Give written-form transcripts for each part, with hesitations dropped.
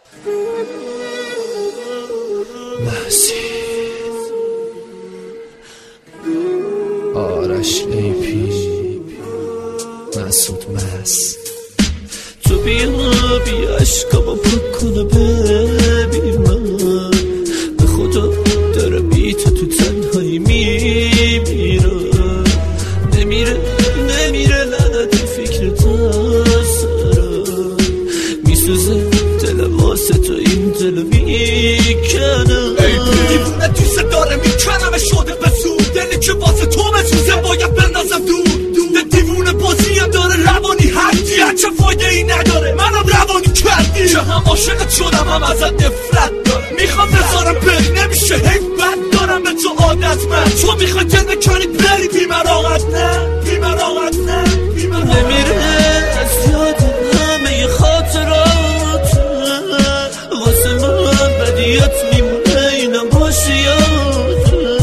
آرش لیپی مسعود مست تو بیا عشقمو پاک کنه ببین من به خدا داره بی تو تنهایی میمیره نمیره لعنتی فکر تسرم میسوزه دلم واسه تو این دلو میکنه دیوونه دوست داره میکنم شده به زود دلی که واسه تو بسوزه باید بندازم دور دیوونه بازی هم داره روانی حدی چه فایده ای نداره منم روانی کردی چه هم عاشقت شدم هم ازت نفرت داره میخوام بذارم بری نمیشه حیف بد دارم به تو عادت من تو میخوای جنه کنی بری بی مراقت نه نمیره از یاد همه خاطرات واسه من بدیت میمونه اینم باشه یاد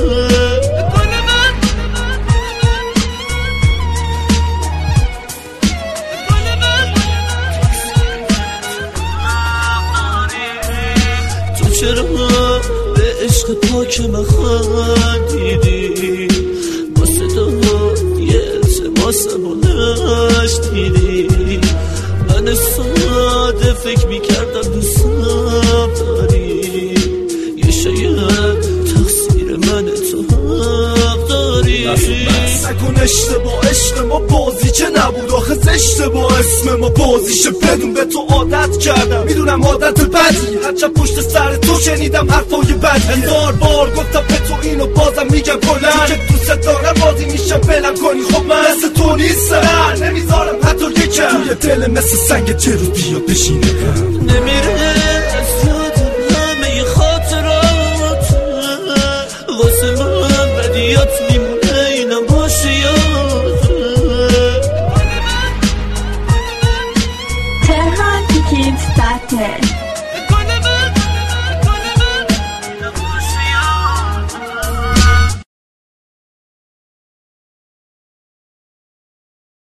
تو چرا به عشق پاک من خندیدی واسه تو یه التماسمو نشنیدی من ساده فکر میکردم دوستم داری یه شاید تقصیر من تو حق داری نکن اشتباه عشق ما بازی که نبود آخه زشته با اسم ما بازیشه بدون به تو عادت کردم میدونم عادت بدی هرچه پشت سر تو شنیدم حرفای بد هزار بار گفتم به تو اینو بازم میگم بلند که دوست دارم بازی میشم بلم کنی خب من مثل تو نیستم نمیذارم حتی یکم توی دل مثل سنگ چه روز بیا بشینه نمیره از یاد همه خاطرات واسه من بدیات میمونه اینم باشه یاد Tehran Tickets.net